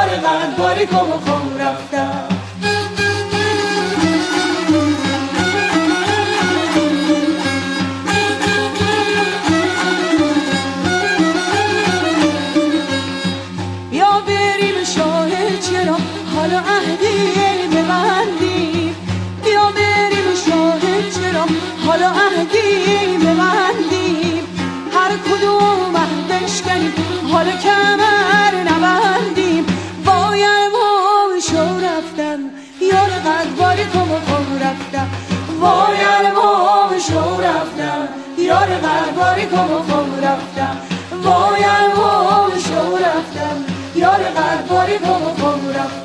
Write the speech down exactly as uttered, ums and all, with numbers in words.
یار قد باری کم و خم رفتم. بیا بریم شاهد چرا حالا عهدی ببندیم، بیا بریم شاهد چرا حالا عهدی ببندیم، هر کدوم عهدش کنیم حالا کمر نبندیم. باید ما شو رفتم یار قد باری کم و خم رفتم، باید ما شو رفتم یار قد باری کم و خم رفتم، باید ما شو رفتم یار قد باری کم و خم رفتم.